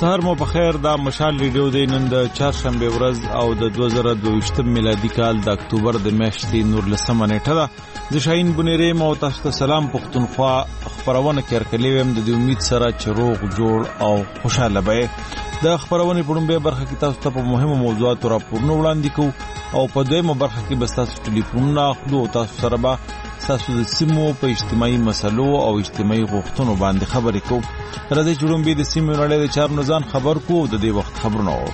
سهار مو بخیر. دا مشال ریډیو د نن د چهارشنبه ورځ او د 2022 میلادي کال د اکتوبر د میاشتې 19 نیټه ده. د شاهین بنيري مو تاسو ته سلام پښتونخوا خبرونه کړکلې ويم د امید سره چروغ جوړ او خوشاله به. د خبرونه په ډومبه برخه کې تاسو ته په مهمو موضوعاتو راپورونه وړاندې کوو او په دویمه برخه کې به تاسو ټلیفونونه اخلو او تاسو سره به تاسو د سیمو په اجتماعي مسلو او اجتماعي غوښتنو باندې خبرې کوو. راځئ چې ډومبه د سیمو نړۍ د چارو نزان خبر کوو د دې وخت خبرونه وو.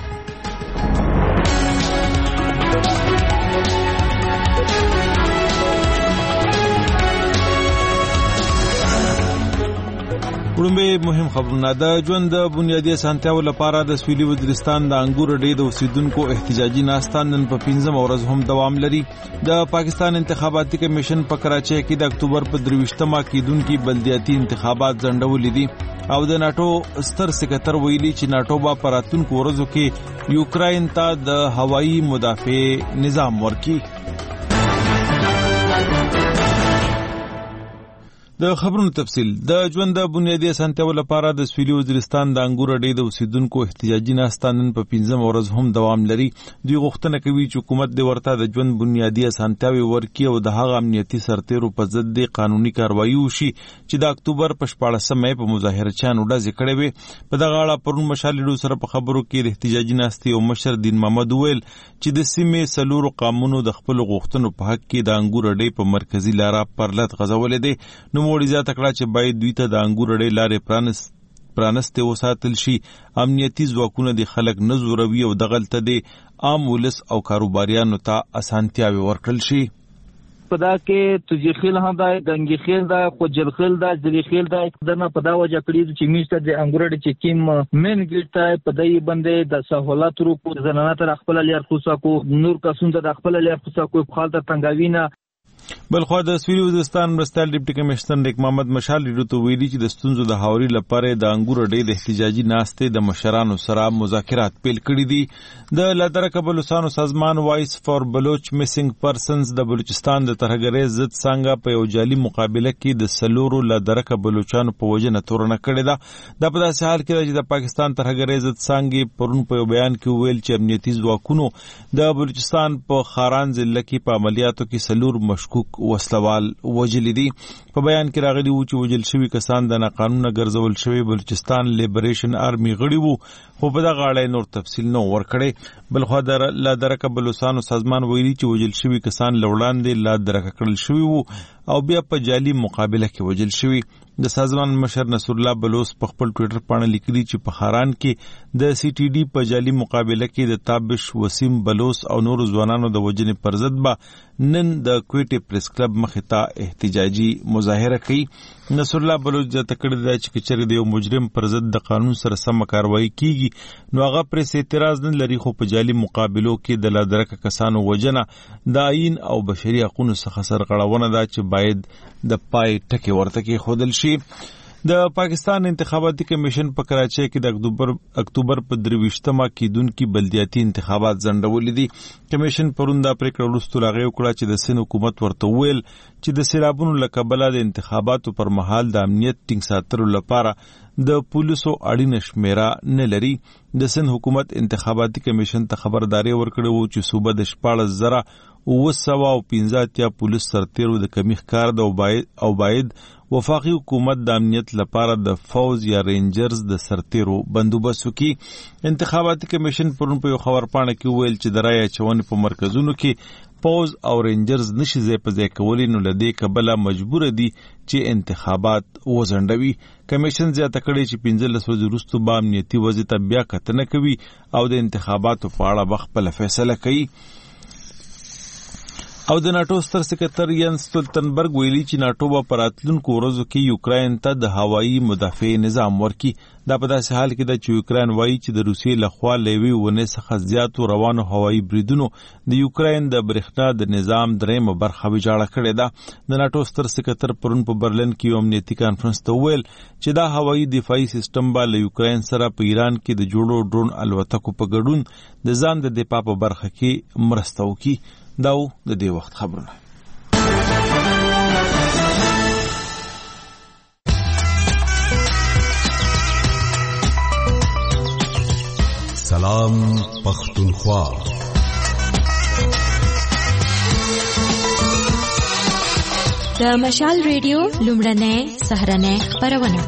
وړاندې مهم خبرونه د ژوند د بنیادي اسانتیاو لپاره د سویلي وزیرستان د انګور ډې د اوسیدونکو احتجاجي ناستان نن په 15 ورځ هم دوام لري. د پاکستان انتخاباتي کمیشن په کراچۍ کې د اکتوبر په 23مه کېدونکو بلدیاتي انتخابات ځنډولې دي او د ناتو ستر سکرټر ویلي چې ناتو به پراتونکو ورځو کې یوکرين ته د هوایي مدافع نظام ورکړي. د خبرونو تفصیل. د ژوند د بنیادي اسانتیاو لپاره د سویلي وزیرستان د انګور ډې د اوسیدونکو احتجاجي ناستان نن په 15 ورځ هم دوام لري. دوی غوښتنه کوي چې حکومت د ورته د ژوند بنیادي اسانتیاوي ورکړي او د هغه امنیتي سرتیرو په ضد د قانوني کاروایی وشي چې د اکتوبر په 14 مې په مظاهره چانو ډزې کړې وي. په دغه اړه پرون مشالډو سره په خبرو کې د احتجاجي ناستي او مشر دین محمد ویل چې د سیمې سلورو قانونو د خپل غوښتنو په حق کې د انګور ډې په مرکزی لاره پرلط غځولې دي. نو موږ زیاته کړه چې باید دوی ته د انګور ډې لارې پرانسته وساتل شي. امنیتي ځواکونه د خلک نه زوروي او دغلته د عام ولس او کاروباریانو ته اسانتیاوي ورکړل شي. پدا کې تجخیل هم دا دنګي خیل دا خوجل خیل دا ځلی خیل دا دنه پدا وجه کړی چې میشته د انګور ډې چې کیم مین ګټه پدای باندې د سہولت روپو زنانه تر خپل لیر خوسا کو نور کسون د خپل لیر خوسا کو خپل ته تنګاوینه. بلخو د سویلي وزیرستان مرستیال ډیپټي کمشنر نیک محمد مشال ریډیو ته ویلي چې د ستونزو د هاوري لپاره د انګور ډې د احتجاجي ناستې د مشرانو سره مذاکرات پیل کړي دي. د لادرک بلوچستان سازمان وایس فور بلوچ میسنګ پرسنز د بلوچستان د ترهګرۍ ضد څنګه په یو جالي مقابله کې د سلورو لادرک بلوچانو په وجنه تورنه کړې ده. د په داسې حال کې چې د پاکستان ترهګرۍ ضد څنګه پرون په بیان کې ویل چې امنیتي ځواکونو د بلوچستان په خاران ضلع کې په عملیاتو کې سلور مشکوک وسلوال وجل دي. په بیان کې راغلي وو چې وجل شوی کسان د ناقانونه ګرځول شوی بلوچستان لیبریشن آرمي غړي وو، خو په دغه اړه نور تفصیل نو ورکړي. بلخو د لادرک بلوچستان سازمان ویلي چې وجل شوی کسان لوړاندې لادرک کړل شوی وو او بیا په جالي مقابله کې وجل شوی. د سازمان مشر نصر الله بلوچ په خپل ټوئیټر باندې لیکلي چې په خاران کې د سی ټي ډي په جالي مقابله کې د تابش وسیم بلوچ او نور ځوانانو د وجنې پر ضد به نن د کوټي پریس کلب مخې ته احتجاجي مظاهره کوي. نصر الله بلوچ د تکړه د چکچری د مجرم پر ضد د قانون سره سم کاروایی کیږي نو هغه پرې اعتراض نه لري، خو په جالي مقابلو کې د لادرک کسانو وجنه د آئین او بشري حقوقو څخه سرغړونه ده چې باید د پای ټکی ورته کې خودل شي. د پاکستان انتخاباتي کمیشن په کراچۍ کې د اکتوبر په 23مه کېدونکو بلدیاتي انتخابات ځنډولې دي. کمیشن پرون دا پریکړه وروسته لاغې وکړه چې د سند حکومت ورته ویل چې د سیلابونو له کبله د انتخاباتو پر مهال د امنیت ټینګ ساتلو لپاره د پولیسو اړینه شمیره نه لري. د سند حکومت انتخاباتي کمیشن ته خبرداري ورکړه وو چې صوبه د 14,915 پولیس سرتیرو د کمی ښکار او باید وفاقي حکومت د امنیت لپاره د فوز یا رینجرز د سرتیرو بندوبست وکړي. انتخاباتي کمیشن پرون په یو خبرپاڼه کې ویل چې د رایې اچونې په مرکزونو کې فوز او رینجرز نشي ځای په ځای کولی، نو له دې کبله مجبور دي چې انتخابات وځنډوي. کمیشن زیاته کړې چې 15 ورځې وروسته به امنیتي وضع ته بیا کتنه کوي او د انتخاباتو په اړه به خپله فیصله کوي. او د ناتو ستر سکرټر ینس ستولتنبرګ ویلي چې ناتو به په راتلونکو ورځو کې یوکرين ته د هوایي مدافع نظام ورکړي. دا په داسې حال کې ده چې یوکرين وایي چې د روسیې لخوا له یوې ونې څخه زیاتو روانو هوایي بریدونو د یوکرين د برېښنا د نظام درېیمه برخه ویجاړه کړې ده. د ناتو ستر سکرټر پرون په برلین کې یو امنیتي کانفرنس ته ویل چې دا هوایي دفاعي سیستم به له یوکرين سره په ایران کې د جوړو ډرون الوتکو په ګډون د ځان د دفاع په برخه کې مرسته وکړي. داو د دې وخت خبرونه. سلام پختونخوا. د مشال ریډیو لومړنۍ سهرنۍ خپرونه.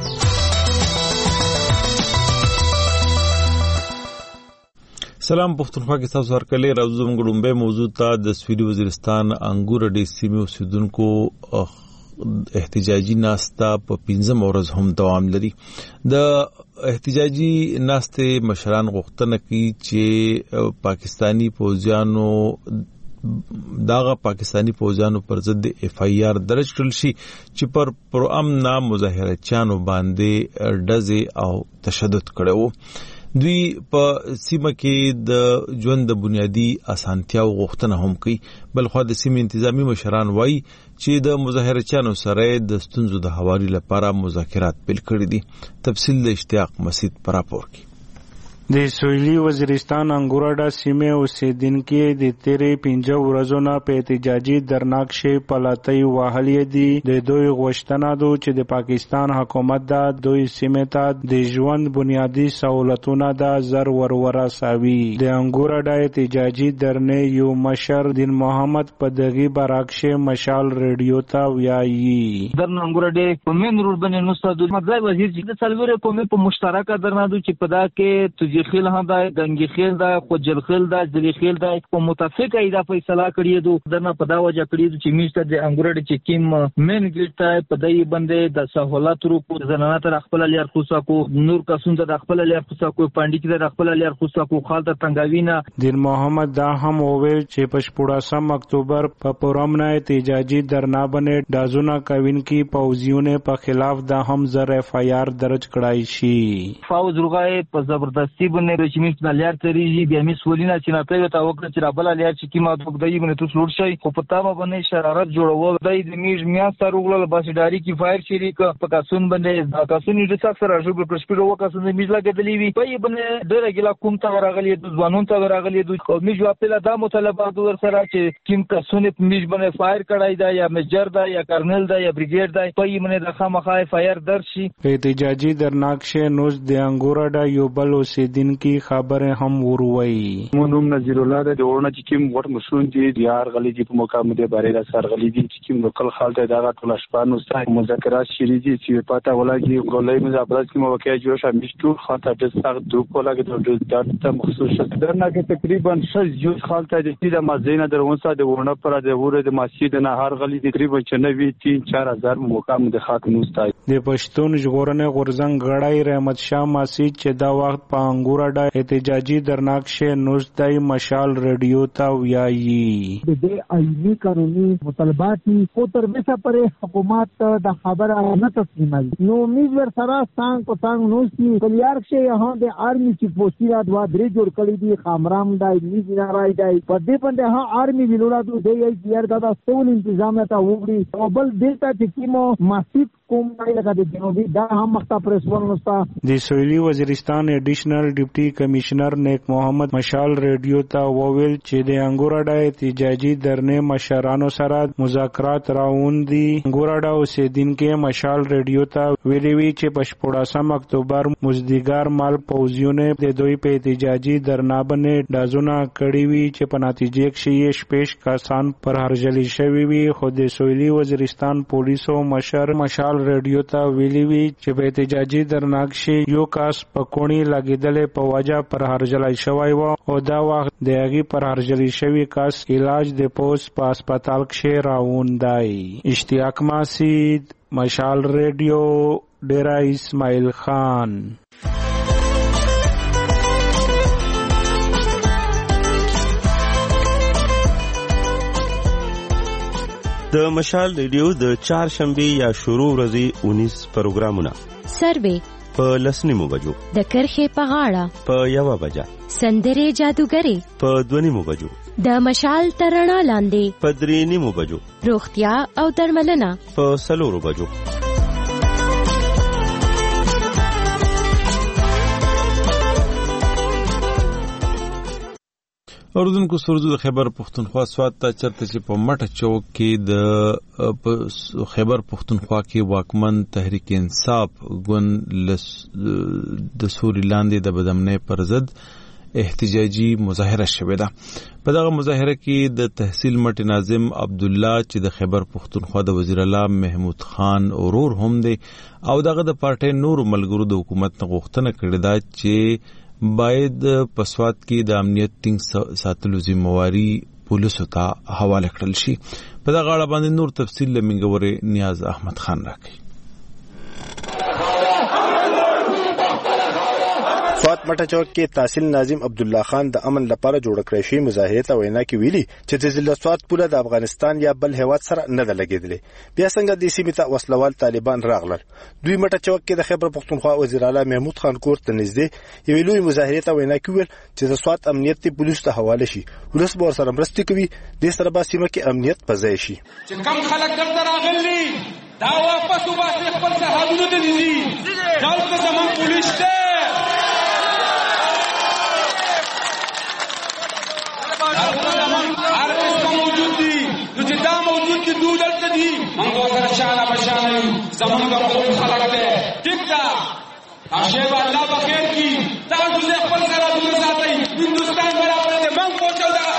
سلام پختونخوا کې تاسو ورکلې راځو موږ لومبه موضوع ته د سویلي وزیرستان انګور ډې سیمې اوسیدونکو احتجاجي ناستا په 15 ورځ هم دوام لري. د احتجاجي ناستې مشران غوښتنه کوي چې پاکستانی فوجانو پر ضد FIR درج کړل شي چې پر امن مظاهرچیانو باندې ډزې او تشدد کړو. دوی په سیمه کې د ژوند د بنیادی اسانتیاو غوښتنه هم کوي. بلخو د سیمې انتظامی مشران وایي چې د مظاهرچیانو سره د ستونزو د هواري لپاره مذاکرات پیل کړي دي. تفصیل د اشتیاق مسعود پر راپور کې. د سویلي وزیرستان انګورډا سیمه اوسیدونکو د تیرې 15 ورځو نه په احتجاجي درناکشه پلاتۍ وهلې دي. د دوی غوښتنه ده چې د پاکستان حکومت د دوی سیمه ته د ژوند بنیادی سہولتونه د زر ورسوي. د انګورډا احتجاجي درنې یو مشر دین محمد په دغه براکشه مشال ریډیو ته وایي. درن انګورډا په مین روډ باندې نوستادو مګای وزیر چې د څلورو قومي په مشترکه درنادو چې په دا کې خیل هم دا گنگی خیل دا خوجل خیل دا ځلی خیل دا په متفق ایدا فیصله کړی دو دنه په دا وجه کړی چې میشته د انګورډ چې کیم مین ګټه په دای باندې د سہولت ورو زنانه تر خپل لیر خوسا کو نور کسون د خپل لیر خوسا کو پاندې کې د خپل لیر خوسا کو خالد تنگاوینا. دین محمد دا هم وویل چې په 14 اکتوبر په پرامنه احتجاجي درنا باندې دازونه کوین کی پوزیونه په خلاف دا هم زر FIR درج کړای شي. فوز روغای په زبردستی باندې چې میس لار تریږي بیا میس ولینا چې نه پیو تا وکړه چې رابل لار چې کیما دوک دای باندې تو شروع شي خو په تابه باندې شرارت جوړول دای د میز میاسته روغله باسډاری کی فایر شریک په کاسون باندې دا کاسون دې څخه سره شو په سپیډو وکاسون میز لګیدلی وی په باندې ډېر ګلا کوم تا راغلی د ځوانون تا راغلی د میز واپله دا مطالبات ور سره چې کیم کاسون میز باندې فایر کړای دا یا میجر دا یا کرنل دا یا بریګیډ دا په باندې د خامخا فایر درشي. احتجاجي درناکشه نوز د انګورډا یو بل اوسیدین کی خبره هم وروي. مونږ نذیر الله د ورونه چې کوم وټ مسون دي یار غلي دي په مقام دي بارے د سر غلي دي چې کوم لوکل خالد دا ټول شپانو سره مذاکرات شری دي چې پتا ولګي غلې مذاکرات کې موقع جوړ شوه مشتور خاطر د سخت دوه کولاګه د دات مخصوص درنه کې تقریبا 6 جوړ خالد د مزینه درونسه د ورونه پر د وره د مسجد نه هر غلي تقریبا 93-4000 مقام د خاتون استاد د پښتون ژغورنې غورزنګ غړای رحمت شاه مسجد چې دا وخت په انګورډا احتجاجي درناکشه نوستای مشال ریډیو ته وایي. د آئینی قانوني مطالبات کو تر وسه پر حکومت د خبره نه تسلیموي. نو امید ور سره څنګه کو څنګه نوستي کلیارشه یهان د آرمی چې پوسټی را دوا درې جوړ کړی دي خامرام دای نیز نه راي دای په دې باندې ها آرمی ویلوړه دوی دی یار دا ټول تنظیم ته وګړي او بل دلته چې کیمو مسجد کوم نه لګا دي جنوبي دا هم مخته پرسول نوستا. د سویلي وزیرستان ایډیشنل ډیپټي کمشنر نیک محمد مشال ریډیو ته وویل چې د انګورډا احتجاجي درنې مشرانو سره مذاکرات راوندي. انګورډا اوسیدونکو مشال ریډیو ته ویلي چې په 14 اکتوبر مزدګار مال پوزیونه د دوی په احتجاجي درنا باندې دازونه کړی وی چې په نتیجه کې یې شپږ کسان پر هرجلی شوی وی. خو د سویلي وزیرستان پولیسو مشال ریډیو ته ویلي وی چې په احتجاجي درناکشه یو کس په کونی لګیدلې په وجه پر هرجلی شوی و او دا وخت د هغه پر هرجلی شوی کس علاج د پوس په هسپتال کې راوندای. اشتیاق مسعود مشال ریډیو ډیرا اسماعیل خان. د مشال ریډیو د چهارشنبه یا شروع ورځې 19 پروګرامونه سروې په لسنیمو بجو، د کرخې په غاړه په 1 بجه، سندرې جادوګرې په 2 بجو، د مشال ترڼا لاندې په 3 بجو، روغتیا او درملنه په 4 بجو. اوردونکو سرزو د خیبر پختونخوا سواد ته چرته چې په مټه چوک کې د خیبر پختونخوا کې واکمن تحریک انصاف ګوند د سوري لاندې د بدامنۍ پر ضد احتجاجي مظاهره شوې ده. په دغه مظاهره کې د تحصیل مټ ناظم عبد الله چې د خیبر پختونخوا د وزیر اعلی محمود خان اورور هم دی او دغه د پارټي نور ملګرو د حکومت نه غوښتنه کړې ده چې باید په سوات کې د امنیت ټینګ ساتلو ذمہواری پولیسو ته حواله کړل شي. په دغه اړه باندې نور تفصیل لمنګورې نیاز احمد خان راکړي. سوات مټه چوک کې تحصیل ناظم عبد الله خان د امن لپاره جوړ کړی شوی مظاهره ته وینا کې ویلي چې د ضلع سوات پوله د افغانستان یا بل هیواد سره نه ده لګیدلې. بیا څنګه د سیمې ته وسلوال طالبان راغلل. دوی مټه چوک کې د خیبر پختونخوا وزیر اعلی محمود خان کور ته نږدې یوې لوی مظاهره ته وینا کې ویل چې د سوات امنیت پولیس ته حواله شي. ولس به ورسره مرسته کوي د سره به سیمه کې امنیت په ځای شي. چې کم خلک دلته راغلي دا واپس وباسي خپل سرحدونه ته دي دلته زموږ پولیس ته هر څه موجود دي نو چې دا موجود دي دوی دلته دي موږ سره شانه بشانه یو زموږ خپل خلک ده ټیک ده اشهد الله بخیر کی تاسو زه خپل سرحدونه ساتئ هندستان برابر دي موږ پوښتنه ده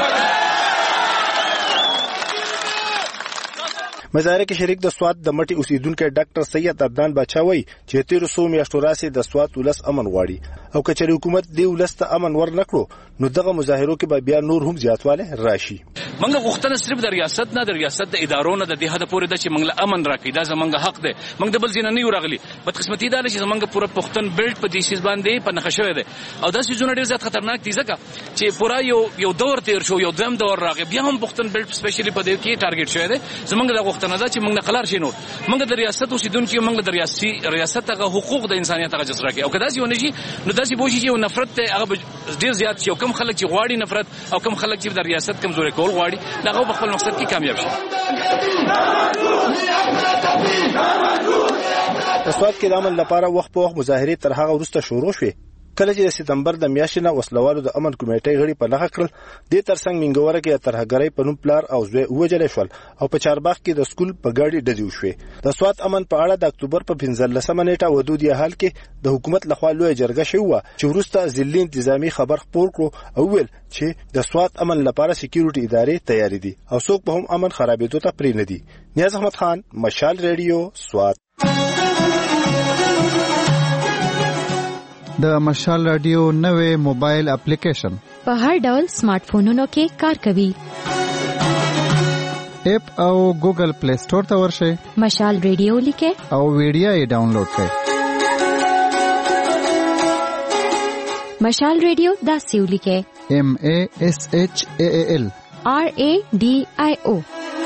مظاهره کې شریک د سوات د مټي اوسیدونکو ډاکټر سید عدنان بچاوي چې 1300 میاشتو راسي د سوات ولس امن غواړي او کچري حکومت دی ولس ته امن ورنکړو نو دغه مظاهرو کې به بیا نور هم زیاتواله راشي. منګه غوښتنه صرف د ریاست نه د ریاست د ادارو نه د دې حد پورې د چې منګله امن راکړي دا زمونږ حق دی. منګ د بل ځین نه یو راغلي بدقسمتي دا چې زمونږ پوره پختون بیلټ په دې سیس باندې په نقشه شوی دی او دا سيزونه ډیر زیات خطرناک دي ځکه چې پوره یو دور تیر شو یو دم دور راغی بیا هم پختون بیلټ سپیشلی په دې کې ټارګټ شوی دی. زمونږ د غوښتنه ده چې منګ خلار شینو منګ د ریاست اوسیدونکو منګ د ریاست هغه حقوق د انسانيت هغه جز راکړي او کدا چې ونی شي نو داسې بوشي چې نفرت هغه ډیر زیات شي او کم خلک چې غواړي نفرت او کم خلک چې د ریاست کمزوري کول غواړي هغه په خپل مقصد کې کامیاب شي. د سوات کې د امن لپاره وخت په وخت مظاهرې تر هغه وروسته شروع شوې کله چې د سپتمبر د میاشتې نه وسلوالو د امن کمیټې غړي په لغه کړل. د ترڅنګ منګوره کې ترهګرۍ په نوم پلار او زوی وجلې شول او په چارباغ کې د سکول په ګاډي ډزې وشوې. د سوات امن په اړه د اکتوبر په 15 نیټه ودودي حال کې د حکومت لخوا لوی جرګه شوه چې وروسته ځلې انتظامی خبر خپور کړو او ویل چې د سوات امن لپاره سکیورټي ادارې تیاری دي او څوک به هم امن خرابېدو ته پرې نه دي. نیاز احمد خان مشال ریډیو سوات. د مشال رادیو نوې موبایل اپلیکیشن په هر ډول سمارټ فونونو کې کار کوي. اپ او ګوګل پلی سٹور ته ورشئ مشال ریډیو لیکه او ویډیو یې ډاونلوډ کړئ. مشال ریډیو دا سیو لیکه MASHAAL RADIO.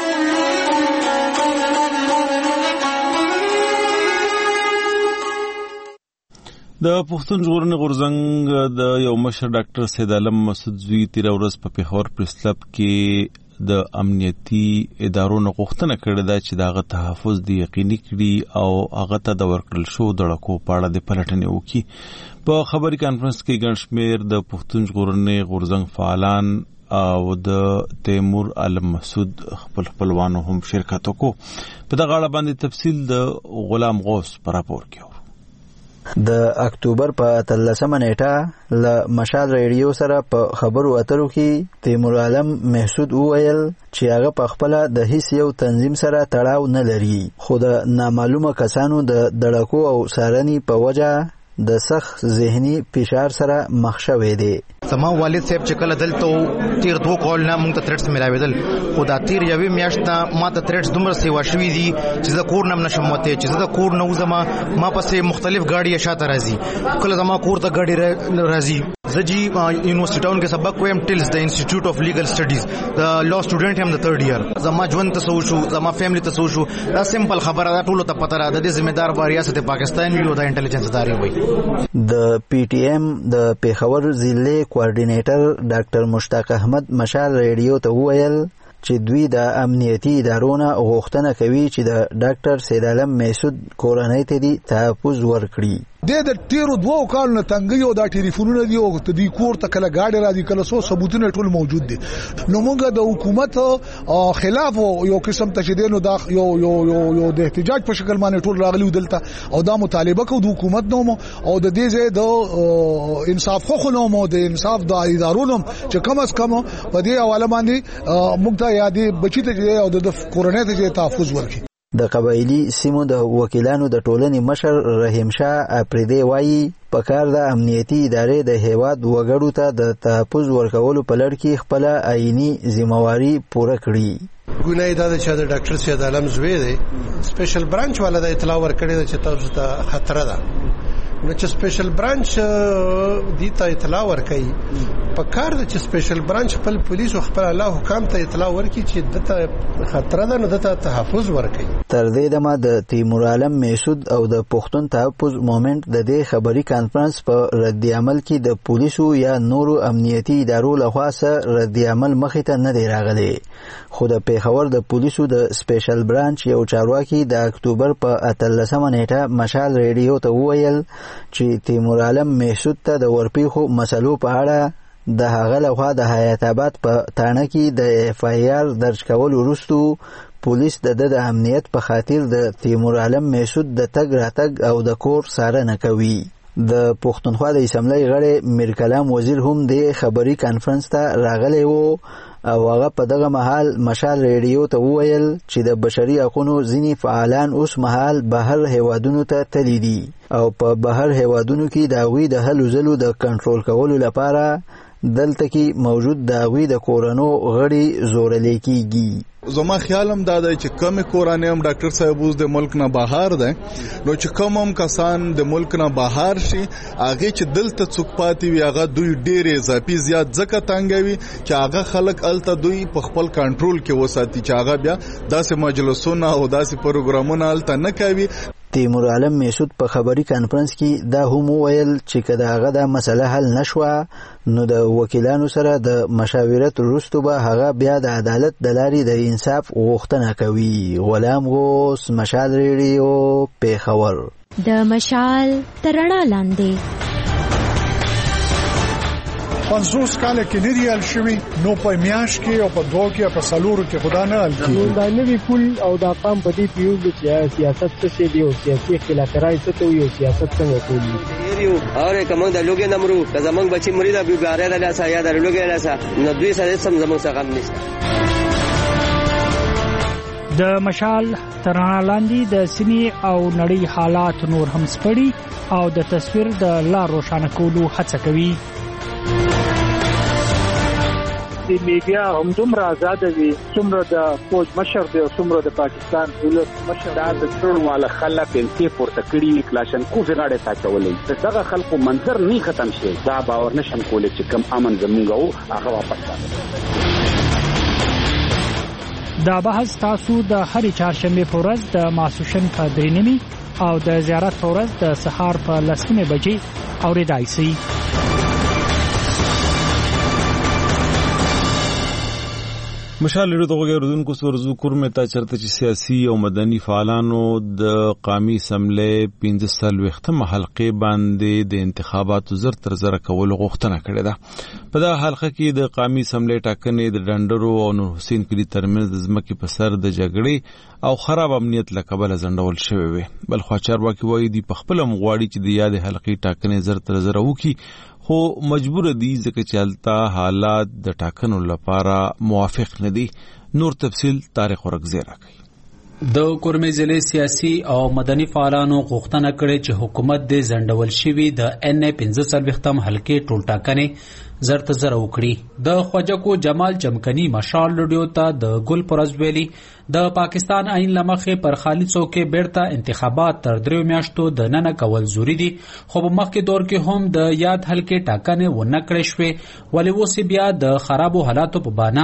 د پښتون ژغورنې غورځنګ د یو مشر ډاکټر سید عالم مسعود زوی تیر ورځ په پیښور پریس کلب کې د امنیتي ادارو نه غوښتنه کړې ده چې دغه تحفظ دی یقیني کړي او هغه ته د ورکړل شو د ډکو پاړه د پلټنې وکړي. په خبري کانفرنس کې ګڼ شمېر د پښتون ژغورنې غورځنګ فعالان او د تیمور عالم مسعود خپلوانو هم شرکت وکړو. په دغه اړه باندې تفصیل د غلام غوث پر راپور کې د اکتوبر په 13 نیټه ل مشال ریډیو سره په خبرو اترو کې تیمور عالم محسود وویل چې هغه په خپل د هیڅ یو تنظیم سره تړاو نه لري خو د نامعلومه کسانو د دړکو او سارنې په وجه د سخت ذهني فشار سره مخ شوی دی. زما والد صاحب چې کله دلته تیر 2 کال نه مونږ ته تھریټس ملاویدل خو دا تیر یوې میاشت نه ما ته تھریټس دومره سیوا شوي دي چې زه کور نه نشم وته چې زه د کور نه وځم ما پسې مختلف ګاډي شاته راځي کله زما کور ته ګاډي راځي. زه جی یونیورسيټي ټاون کې سبق وایم ټیلز د انسټیټیوټ اف لیګل سټډیز د لا سټوډنټ هم د 3rd ایئر. زما ژوند ته سو شو زما فیملی ته سو شو دا سمپل خبره ده ټولو ته پته را ده د ذمہ دار ریاست پاکستان وی او د انټيليجنس ادارې وي. د پی ټی ایم د پیښور ضلع کوارډینیټر ډاکټر مشتاق احمد مشال ریډیو ته وویل چې دوی د امنیتي ادارونو غوښتنه کوي چې د ډاکټر سید عالم محسود کورنۍ ته دي تحفظ ورکړي. د تیرو 2 کالونو تنګي او د ټلیفونونو دی او د کور ته کله گاډي راځي کله سو ثبوتونه ټول موجود دي. نو موږ د حکومت خلاف یو قسم تشدید دا یو د احتجاج په شکل باندې ټول راغلي دلته او دا مطالبه کوي د حکومت نوم او د دې ځای د انصاف خو نوم او د انصاف د ادارونو چې کم از کم په دې حواله باندې موږ ته یادې بچی ته او د کورنۍ ته تحفظ ورکړي. د قبایلی سیمو د وکیلانو د ټولنې مشر رحیم شاه اپریدی وایي پکار د امنیتي ادارې د هیواد وګړو ته د تحفظ ورکولو په لړ کې خپل آئینی ذمہواری پوره کړي. ګناه دا چې د ډاکټر سید عالم زوی دی سپیشل برانچ والا د اطلاع ورکړي چې تاسو ته خطر ده. نو چې سپیشل برانچ دی ته اطلاع ورکړي په کار د چې سپیشل برانچ خپل پولیس او خپل الله حکام ته اطلاع ورکړي چې دته خطر ده نو دته تحفظ ورکړي. تر دې دمه د تیمور عالم میسود او د پښتون تحفظ مومنت د دې خبري کانفرنس په رد عمل کې د پولیسو یا نورو امنیتي ادارو لخوا سره رد عمل مخې ته نه دی راغلی. خو د پیښور د پولیسو د سپیشل برانچ یو چارواکي د اکتوبر په 18 نیټه مشال ریډیو ته وویل چې تیمور عالم میسود ته د ورپیخو مسلو په اړه د هغه لخوا د حیات آباد په تاڼه کې د اف آی آر درج کولو وروسته پولیس د امنیت په خاطر د تیمور عالم میسود د تګ راتګ او د کور څارنه کوي. د پښتونخوا د اسمبلی غړی میر کلام وزیر هم د خبري کانفرنس ته راغلی وو او هغه په دغه مهال مشال ریډیو ته وویل چې د بشري حقوقو ځینې فعالان اوس مهال بهر هیوادونو ته تللي دي او په بهر هیوادونو کې د هغوی د هلو ځلو د کنټرول کولو لپاره دلته کې موجود د هغوی د کورنو غړي زورلی کیږي. زما خیالم دا دی چې کم کورانه هم ډاکټر صاحب اوس د ملک نه بهر ده نو چې کوم هم کسان د ملک نه بهر شي هغه چې دلته څوک پاتې وي هغه دوی ډېر اضافي زیات ځکه تنګوي چې هغه خلک الته دوی په خپل کنټرول کې وساتي چې هغه بیا داسې مجلسونه او داسې پروګرامونه الته نه کوي. تیمور عالم میسود په خبري کانفرنس کې دا هم ویل چې کله هغه د مسله حل نشوه نو د وکیلانو سره د مشاورت وروسته به هغه بیا د عدالت د لارې د انصاف غوښتنه کوي. غلام غوث، مشال ریډیو، پیښور. د مشال ترڼا لاندې 50 کال کې نه دی حل شوی نو په میاش کې او په دوه کې په سالورو کې خدا نه حل کیږي. دا نوی پول او دا قام په دې پیو چې سیاست څه دی او سیاسي اختلافات څه ته یو سیاست څنګه کوي یو اور کوم د لوګي نمرو که زمنګ بچي مریدا بیګاره د لاسه یا د لوګي لاسه نو دوی سره سم زمنګ څخه غم نشته. د مشال ترڼا لاندې د سیمې او نړۍ حالات نور هم سپړي او د تصویر د لار روښانه کولو هڅه کوي. د میډیا هم دومره آزاد وي څومره د فوج مشر دی او څومره د پاکستان دولت مشر د ټول والا خلک انتي پورته کړي کلاشن کو غاړه ساتولې دغه خلکو منظر نه ختم شي دا باور نشم کولای چې کم امن زمونږ هغه واپس دا بحث تاسو د هرې چهارشنبه په ورځ د ماسوشن په 3:30 او د زیارت په ورځ د سهار په 10 بجې اوریدای شئ. مشال ریډیو ته غوږیدونکو سورزو کورمه تا چرته چې سیاسي او مدني فعالانو د قومي اسمبلی 15 حلقې باندې د انتخاباتو زر تر زر کول غوښتنه کړې ده. په دا حلقه کې د قومي اسمبلی ټاکنې د ډنډرو او نور حسین کلی ترمنځ د ځمکې په سر د جګړې او خراب امنیت له کبله ځنډول شوی وي. بل خو چارواکي وایي دی په خپل مغواړي چې د یاد حلقې ټاکنې زر تر زر وکړي خو مجبور دي ځکه چې الته حالات د ټاکنو لپاره موافق نه دي. نور تفصیل طارق ورغزی راکړي. د کورمې ضلع سیاسي او مدني فعالانو غوښتنه کړې چې حکومت د ځنډول شوی د ان 15 حلقې ټول ټاکنې زر تر زر وکړي. د خواجه جمال چمکني مشال ریډیو ته د ګل پرز ویلي د پاکستان عین لمخې پر خالي څوکې بیرته انتخابات تر 3 میاشتو د نن کول ضروری دي خو په مخکې دور کې هم د یاد حلقې ټاکنې ونه کړې شوې ولې اوس بیا د خرابو حالاتو په بانه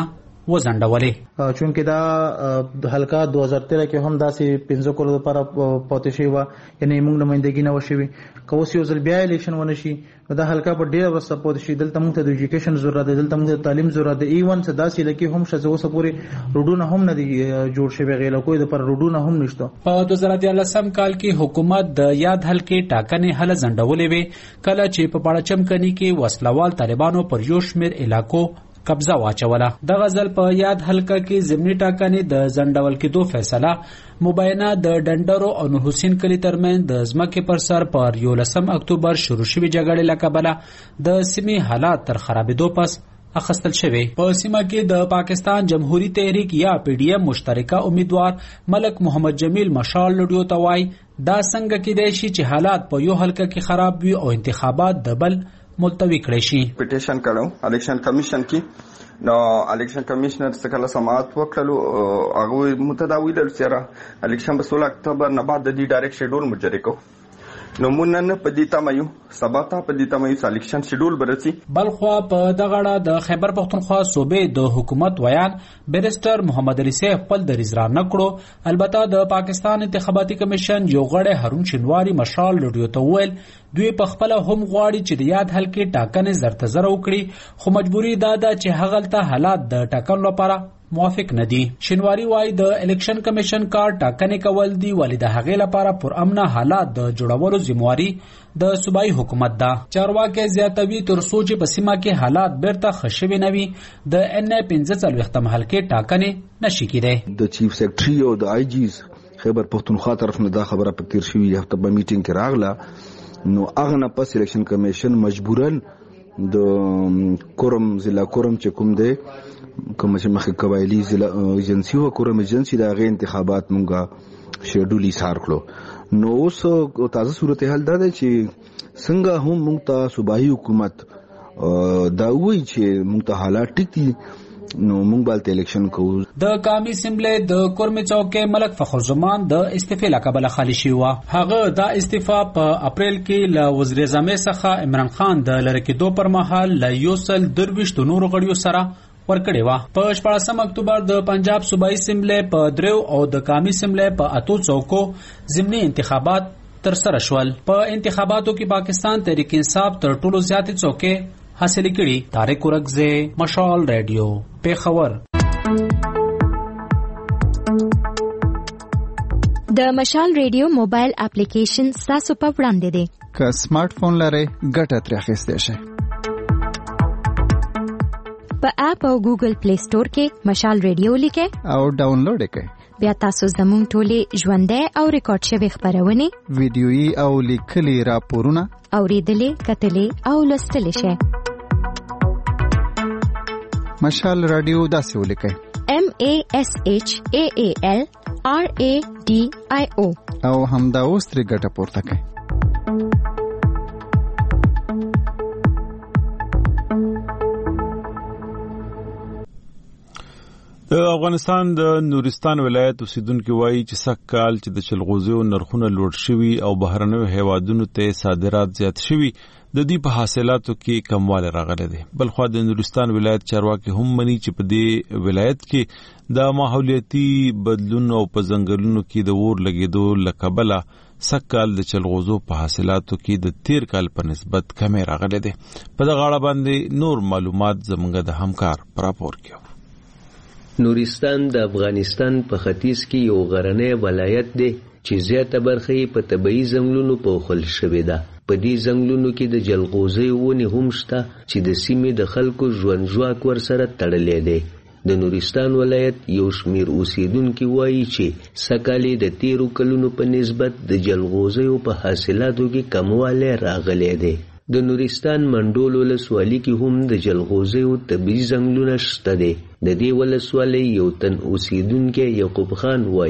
وزندولې. چونکه دا حلقه 2013 کې هم داسې 15 کلو لپاره پاتې شوی و، یعنی موږ نمائندګي نه وشوي. که اوس یو ځل بیا الیکشن ونه شي نو دا حلقه په ډیره ورسته پاتې شي. دلته موږ ته د ایجوکیشن ضرورت دی، دلته موږ ته تعلیم ضرورت دی. ایون څه داسې لکه هم شزه اوس پورې روډونه هم نه دي جوړ شوي، غیله کوی د پر روډونه هم نشته. په 2013 کال کې حکومت د یاد حلقې ټاکنې هله ځنډولې وې، کله چې په پاړچم کني کې وسلوال طالبانو پر یو شمېر علاقو قبضه واچوله. د غزل په یاد حلقه کې ضمني ټاکنې د ځنډول کېدو فیصله مبینه د ډنډرو او نور حسین کلی ترمن د ځمکې پر سر پر 11 اکتوبر شروع شوې جګړې له کبله د سیمې حالات تر خرابېدو پس اخستل شوی. په سیمه کې د پاکستان جمهوریت تحریک یا پی ډی ایم مشترکه امیدوار ملک محمد جمیل مشال لډیو ته وایي دا څنګه کېدای شي چې حالات په یو حلقه کې خراب وي او انتخابات د بل ملتوی کړی شي. پټیشن کړو الیکشن کمیشن کې، نو الیکشن کمیشنر څخه کله سماعت وکړو، هغه متداوی د سره الیکشن په 16 اکتوبر نه بعد د دې ډایرکټ شیډول مجری کو. نو مونږ نن په دې تمایو سبا ته په دې تمایو سلیکشن شیډول برسي. بلخوا په دغړه د خیبر پختونخوا صوبې د حکومت ویان بیرسټر محمد علي سیف خپل دریځ را نکړو. البته د پاکستان انتخاباتي کمیشن یو غړی هارون شینواری مشال لډیو ته ویل دوی په خپل هم غواړي چې د یاد حلقې ټاکنې زرته زر وکړي، خو مجبوری دا ده چې هغلته حالات د ټاکنو لپاره موافق نه دي. شینواری وايي د الیکشن کمیشن کار ټاکنې کول دي، ولې د هغې لپاره پر امنه حالات د جوړولو ذمہواری د صوبایي حکومت ده. چارواکي زیاتوي تر څو چې په سیمه کې حالات بیرته ښه شوي نه وي د ان 45 حلقې ټاکنې نشي کېدی. د چیف سیکرټري او د آی جیز خیبر پختونخوا طرف نه دا خبره په تیر شوي هفته په میټینګ کې راغله، نو هغه نه پس الیکشن کمیشن مجبورن د کورم ضلع کورم چې کوم دی کوم چې مخکې قبایلی ضلع ایجنسی او کورم ایجنسی د هغې انتخابات مونږه شیډول ایثار کړو. نو اوس تازه صورتحال دا ده چې څنګه هم مونږ ته صوبایي حکومت دا وایي چې مونږ ته حالات ټیک دي، نو مونږ به الیکشن کوو. د قومي اسمبلی د کورمي چوکۍ ملک فخر زمان د استعفا له کبله خالي شوی و. هغه دا استعفا په اپریل کې له وزیر اعظم څخه عمران خان د لری کېدو پر مهال له یوسل درویش د نورو غړیو سره ورکړی و. په 14 اکتوبر د پنجاب صوبایي اسمبلی په 3 او د قومي اسمبلی په 8 چوکو ضمني انتخابات تر سره شول. په انتخاباتو کې پاکستان تحریک انصاف تر ټولو زیاتې چوکۍ حاصل کړي. طارق ورغزه، مشال ریډیو، پیښور. د مشال ریډیو موبایل اپلیکیشن تاسو په وړاندې دی. که سمارټ فون لرئ ګټه ترې اخیستی شئ. په اپ او ګوګل پلی سٹور کې مشال ریډیو لیکئ او ډاونلوډ یې کړئ. بیا تاسو زموږ ټولې ژوندۍ او ریکارډ شوي خپرونې، ویډیويي او لیکلي راپورونه اورېدلې، کتلې او لوستلې شئ. مشال رادیو داسې ولیکئ: MASHAAL RADIO او همدا اوس ترې ګټه پورته کړئ. د افغانستان د نورستان ولایت اوسیدونکو وایي چې سږکال چې د چلغوزیو نرخونه لوړ شوي او بهرنیو هیوادونو ته صادرات زیات شوي، د دې په حاصلاتو کې کموالی راغلی دی. بلخوا د نورستان ولایت چارواکي هم مني چې په دې ولایت کې د ماحولیاتي بدلون او په ځنګلونو کې د اور لګېدو له کبله سږکال د چلغوزو په حاصلاتو کې د تیر کال په نسبت کمی راغلی دی. په دغه اړه باندې نور معلومات زموږ د همکار په راپور کې. نورستان د افغانستان په ختیځ کې یو غرنی ولایت دی چې زیاته برخه یې په طبیعي ځنګلونو پوښل شوې ده. په دې ځنګلونو کې د جلغوزیو ونې هم شته چې د سیمې د خلکو ژوند ژواک ورسره تړلی دی. د نورستان ولایت یو شمیر اوسیدونکي وایي چې سږکال د تیرو کلونو په نسبت د جلغوزیو په حاصلاتو کې کموالی راغلی دی. د نورستان منډول ولسوالۍ کې هم د جلغوزیو طبیعي ځنګلونه شته دي. د دې ولسوالۍ یو تن اوسیدونکی یعقوب خان وایي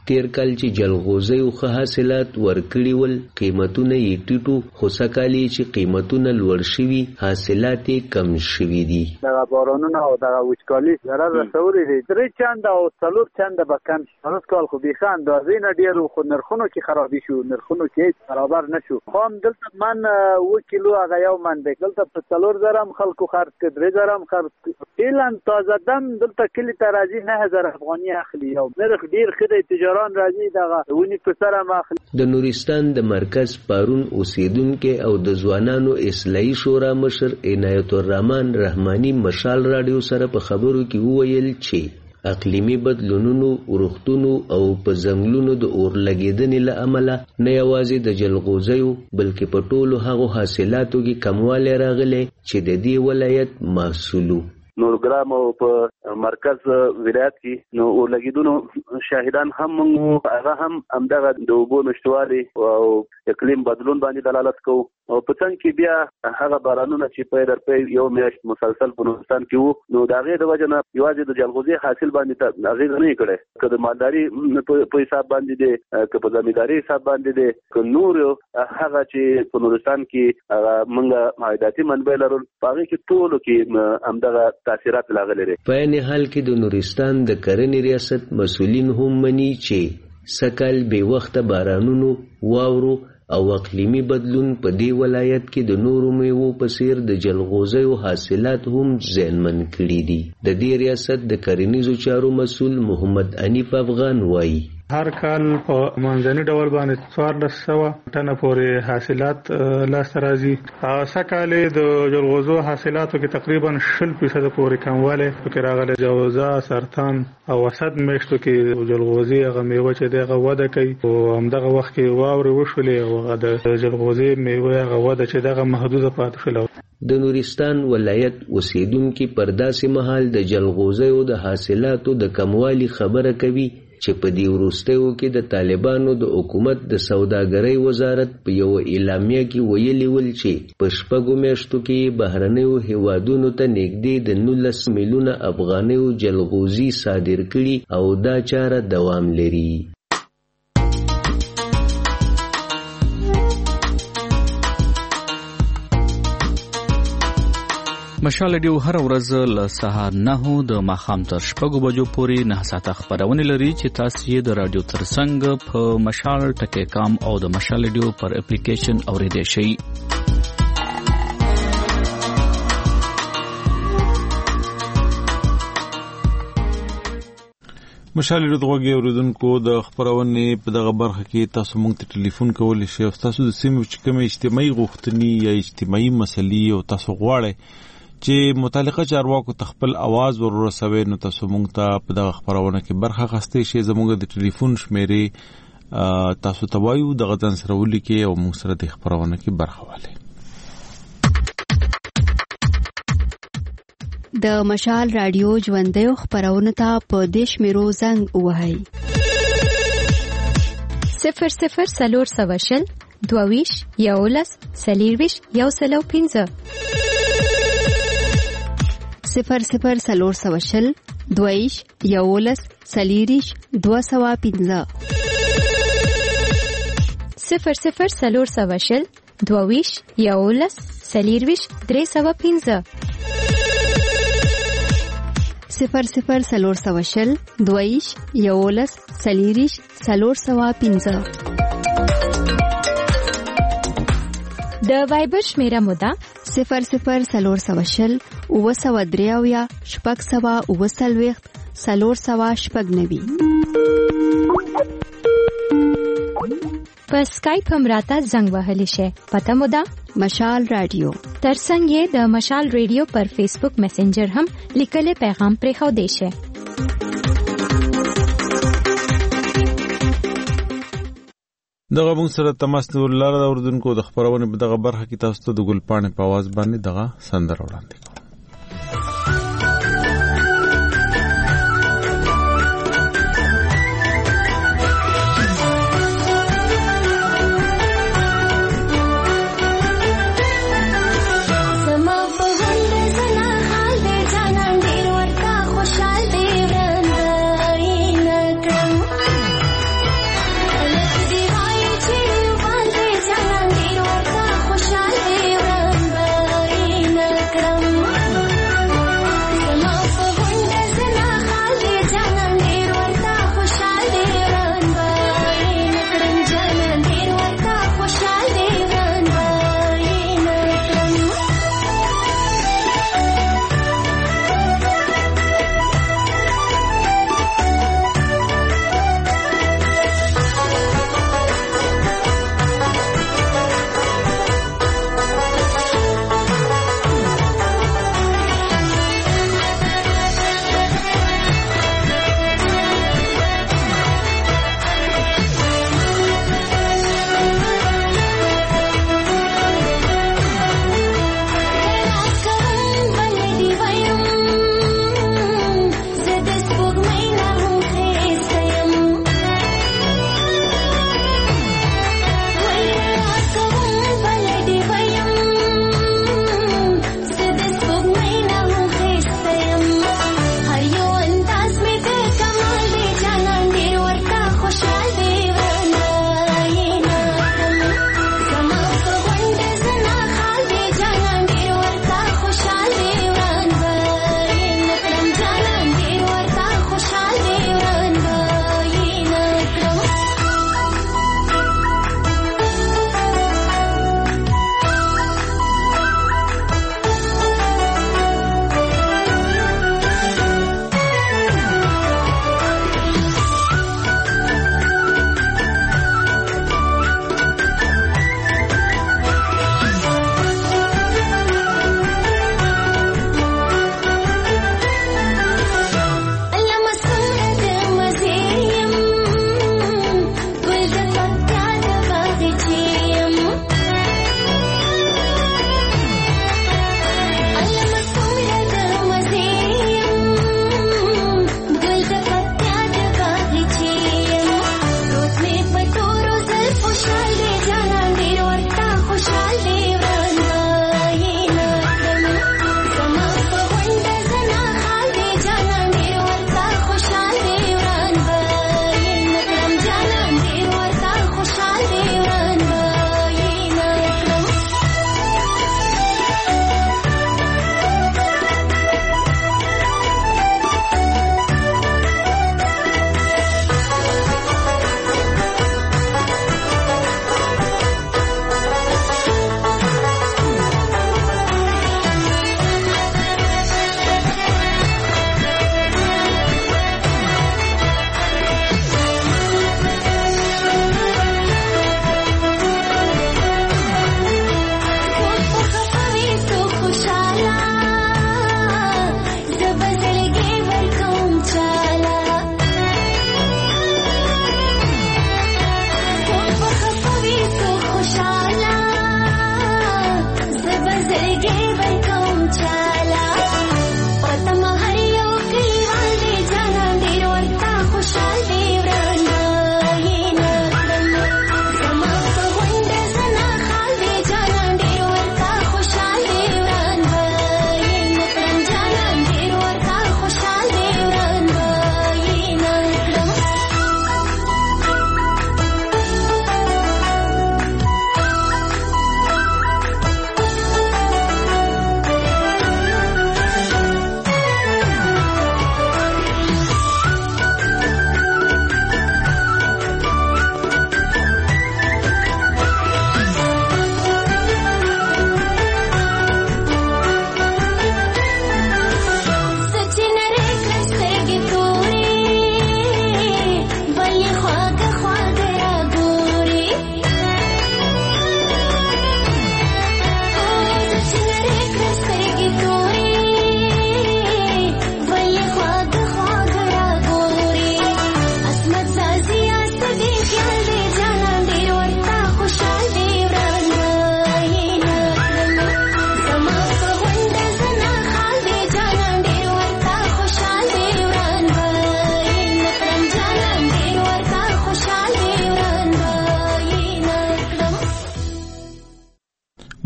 تیر کال چې جلغوزي او ښه حاصلات ورکړي ول قیمتونه یې ټیټو، خو سکالي چې قیمتونه لوړ شوي حاصلات یې کم شوي دي. دغه بارانونه او دغه وچکالي ضرر رسولی دی. 3 چنده او 4 چنده به کم شي. هر کال خو بیخي اندازې نه ډېر خو نرخونو کې خرابې شو، نرخونو کې هیڅ برابر نه شو. خو هم دلته من 1 کیلو هغه 1 من دی، دلته په 4000 هم خلکو خرڅ کړ، 3000 هم خرڅ کړ. فعلا تازه دم دلته کلی ته راځي 9000 افغاني اخلي، یو نرخ ډېر ښه دی. تجاران راځي دغه ونی په سره ماخلي. د نورستان د مرکز پارون اوسیدونکو او د ځوانانو اصلاحي شورا مشر عنایت الرحمن رحماني مشال رادیو سره په خبرو کې وویل چې اقلیمي بدلونونو، ورښتونو او په ځنګلونو د اور لګیدنې له امله نه یوازې د جلغوزیو بلکې په ټولو هغو حاصلاتو کې کموالی راغلی چې د دې ولایت محصولو نورګرام او په مرکز ولایت کې نو ورلګیدونو شاهدان هم موږ هغه هم همدغه د اوبو نشتوالي او اقلیم بدلون باندې دلالت کوو. او په څنګ کې بیا هغه بارانونه چې په در یو میاشت مسلسل په نورستان کې وو، نو د هغې د وجه نه یوازې د جلغوزي حاصل باندې اغېزه نه یې کړی، که د مالداري په حساب باندې دی، که په زمینداري حساب باندې دی، که نور هغه چې په نورستان کې هغه موږ عایداتي منبع لرل، په هغې کې ټولو کې همدغه تاثیرات راغلي دي. په عین حال کې د نورستان د کرنې ریاست مسؤلین هم مني چې سکل بې وخته بارانونو، واورو او اقلیمي بدلون په دې ولایت کې د نورو میوو په څیر د جلغوزیو حاصلات هم زیانمن کړي دي. د دې ریاست د کرنیزو چارو مسؤل محمد انیف افغان وایي هر کال په منځني ډول باندې 1400 ټنه پورې حاصلات لاسته راځي. سکهال د جلغوزو حاصلاتو کې تقریبا 20% پورې کموالی پکې راغلی. جوزا، سرطان او وسط میاشتو کې جلغوزي هغه میوه چې دغه وده کوي او همدغه وخت کې واورې وشولې او هغه د جلغوزي میوه هغه وده چې دغه محدوده پاتې شوله. د نورستان ولایت اوسیدونکو پر داسې مهال د جلغوزیو د حاصلاتو د کموالي خبره کوي چې په دې وروستیو کې د طالبانو د حکومت د سوداګرۍ وزارت په یو اعلامیه کې ویلي ول چې په 6 میاشتو کې بهرنیو هیوادونو ته نږدې د 19 میلیونه افغانیو جلغوزي صادر کړي او دا چاره دوام لري. مشال ډیو هر ورځ له سهار 9 د ماښام تر 6 بجو پورې 9 ساعته خبرونه لري چې تاسو یې د رادیو ترڅنګ په مشال ټکی کام او د مشال ډیو پر اپلیکیشن اوریدئ شئ. مشال ډیو دغه اوریدونکو د خبرونه په دغه برخه کې تاسو مونږ ته ټلیفون کولی شئ او تاسو د سیمې چې کومه اجتماعي غوښتنې یا اجتماعي مسلې او تاسو غواړئ چې متعلقه چارواکو تخپل आवाज ورسوي، نو تاسو مونږ ته په دغه خبرونه کې برخه اخیستئ شئ. زموږ د ټلیفون شمیرې تاسو ته وایو، دغه ځان سره ولیکئ او مونږ سره د خبرونه کې برخه والئ. د مشال رادیو ژوندیو خبرونه ته په دیش میرو زنګ وهاي 00 سلور سواشل دوویش یولس سلیرویش یوسلو 15 00 سلور سواشل دویش یولس سلیریش 215 00 سلور سواشل دوویش یولس سلیرویش 315 00 سلور سواشل دویش یولس سلیریش 315 د وایبر شمیره مودا 00 سلور سواشل اوسودریاویا شپږ سوا اوسلويخت سلور سوا شپږ نوي. په سکایپ هم راته زنګ وهلی شي. پته مودا مشال رادیو. ترڅنګ یې د مشال رادیو پر فیسبوک میسنجر هم لیکل پیغام پرې خو دی شي. دغه موږ سره تماس ولر د اردوونکو د خبرونه په دغه برخه کې تاسو ته د ګلپاڼې په आवाज باندې دغه سندره وړاندې کوم.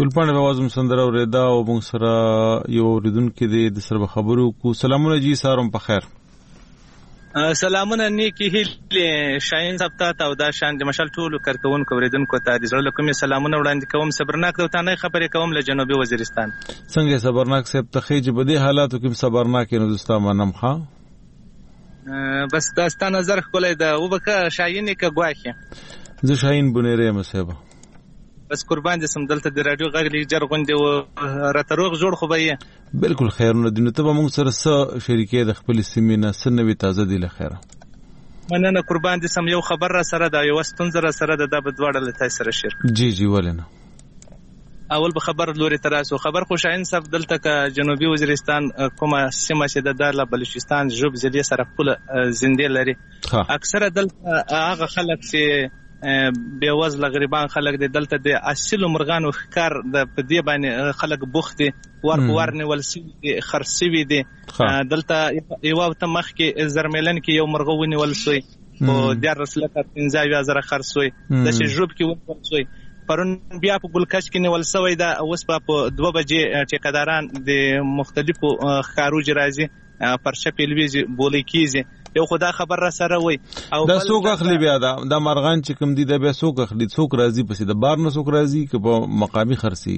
ګلپاڼه په وازم سندره اوریدا او موږ سره یو اوریدونکو د سره خبرو کو. سلامونه جی، سارم په خیر. سلامونه نیکی هیله شاهین صاحب ته او دا شان د مشال ټولو کارکونکو اوریدونکو ته د زړه کومې سلامونه وړاندې کوم. صبرناک دوتانه خبرې کوم له جنوبي وزیرستان. څنګه صبرناک صاحب ته خېج بده حالاتو کې صبرناک نه دوستا منم ښا بس داستا نظر خپل دا وبکه شاهین کې ګواخه زه شاهین بنيره مسبه بس قربان دې سم دلته د رادیو غږ جر غونډه و راتروغ جوړ خو به بالکل خیر نو دینه ته موږ سره سره شریکې د خپل سیمې نه سنوي تازه دی له خیره مننه قربان دې سم یو خبر را سره دا یو ستونزه را سره د بدواړه له تاسو سره شیر جی ولنه اول به خبر لوري تراسو خبر خوشاین صاحب دلته ک جنوبي وزیرستان کومه سیمه چې د دارلا بلوچستان جوب ضلع سره خپل زنده لري اکثره دلته هغه خلک چې به وزله غریبان خلک د دلته د اصل مرغانو ښکار د پدې باندې خلک بوختي ورنه ولسي خرسوي دي دلته یو ته مخ کې زرملن کې یو مرغونی ولسوي او د رسلکه 15000 خرسوي د شجوب کې ولسوي پرون بیا په ګلکش کې نیول سوی دا اوس په 2 بجې ټیکاداران د مختلفو ښکارو جرازي پرشه پیلويزي بولې کیږي یو خدا خبر را سره وای او دا څوک اخلي بیا دا مرغان چې کوم دي دا بیا څوک اخلي څوک راضي پسې د بار نه څوک راضي که په مقامي خرسي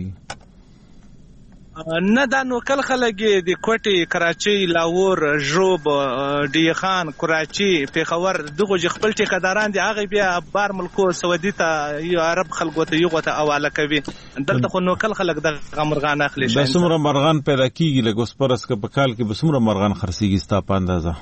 نه دا نو کل خلک د کوټي کراچي لاهور جوب ډی خان کراچي پیښور دغه خپل ټیکاداران دي هغه بیا بار ملکو سعودي ته یو عرب خلکو ته یو ته حواله کوي دلته خو نو کل خلک د مرغان اخلي شي بسمره مرغان پیدا کیږي لکه اوس پرس که په کال کې بسمره مرغان خرسيږي ستا په اندازه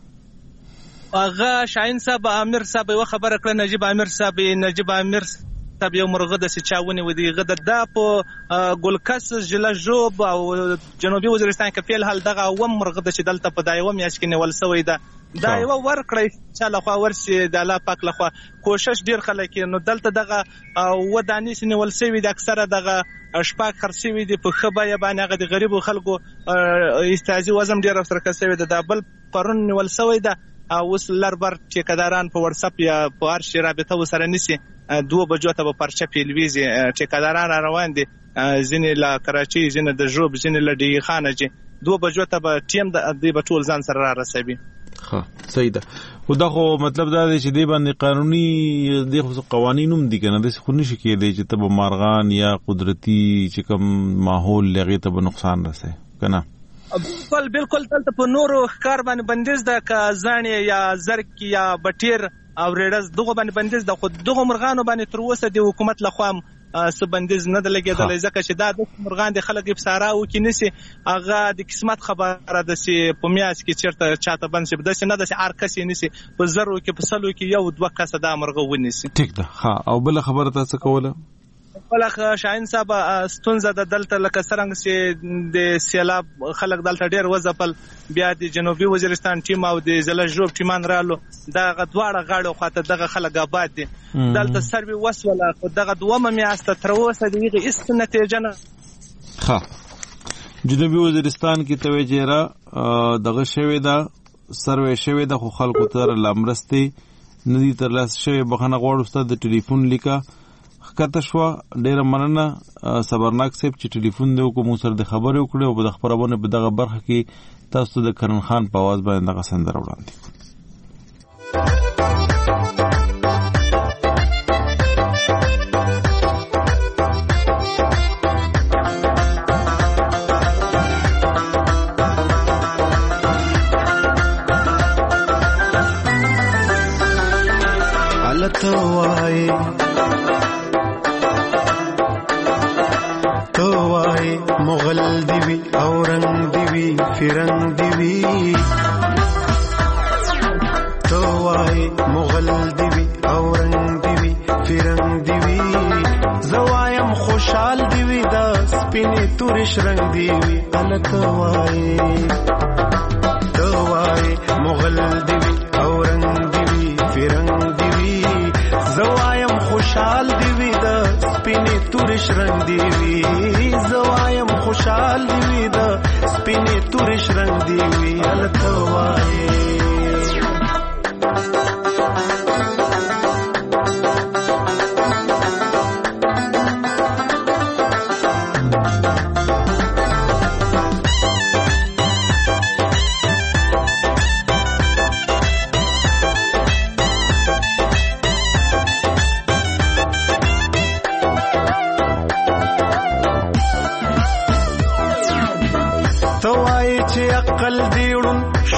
هغه شاهین صاحب امیر صاحب یو خبره کړه نجیب امیر تب یو مرغه د سچاونی و دی غد د په ګلکس جلا جوب او جنوبي وزیرستان کې فعل حل دغه و مرغه د شدلته په دایو میاش کې نیول سوی دا یو ور کړی چې له خوا ورسي د الله پاک له خوا کوشش ډیر خلک نو دلته دغه و دانیس نیول سوی د اکثره دغه شپاک خرسوي دي په خبره باندې هغه د غریبو خلکو استازي وزم ډیر سره کسوي د بل پرون نیول سوی دا اوس لربر ټیکاداران په واتس اپ یا په هر شي رابطه وسره نسی 2 بجو ته په پرچه پیلويزي ټیکاداران روان دي ځینې لا کراچي ځینې د جوب ځینې ل ډی خانه جي 2 بجو ته به ټیم د بټول ځان سره را رسوي ها صحیح ده خو دا خو مطلب دا دی چې دی باندې قانوني د خو قوانینوم دي کنه د خو نشي کېدی چې ته مارغان یا قدرتي چې کوم ماحول لغې ته به نقصان رسي کنه بالکل دلته په نورو ښکار باندې بندیز د کازانې یا زرک یا بټیر او ریډز دغه باندې بندیز د خود دغه مرغانو باندې تر اوسه د حکومت لخوا څه بندیز نه لګیدل ځکه چې دا د مرغان د خلک افساره او کې نسی هغه د قسمت خبره د سي په میاس کې چیرته چاته بند شي د سي نه د سي ارکسي نسی په زرو کې په سلو کې یو دوه کسه د مرغه ونیسي ټیک ده ها او بل خبره تاسو کوله ولخ شاهین صاحب ستونزه د دلته لکه څنګه چې د سیلاب خلک دلته ډیر وځپل بیا د جنوبي وزیرستان ټیم او د ضلع جوب ټیمان رالو دغه دواړه غاړو خاطر دغه خلک آباد دي دلته سروي وسوله خو دغه دومره میاسته تر اوسه دغه هیڅ نتیجه نه ها جنوبي وزیرستان کې توجیره دغه شوی دا سروي شوی د خو خلکو تر لامرستي ندي تر لاس شوی بخنه غوړ استاد د ټلیفون لیکا کته شو ډیره مننه صبرناک صاحب چې ټلیفون دی کوم سره د خبرې وکړو او د خبرونه په دغه برخه کې تاسو د کرن خان په आवाज باندې دغه سندره وړاندې مغل دیوی اورنگ دیوی فرنگ دیوی تو وای مغل دیوی اورنگ دیوی فرنگ دیوی زوایم خوشحال دیوی دا سپینی تورش رنگ دیوی الکو وای تو وای مغل دیوی اورنگ دیوی فرنگ دیوی زوایم خوشحال دیوی دا سپینی تورش رنگ دیوی زوایم خوشحال دیوی دا سپینی تورش رنگ دیوی الکو وای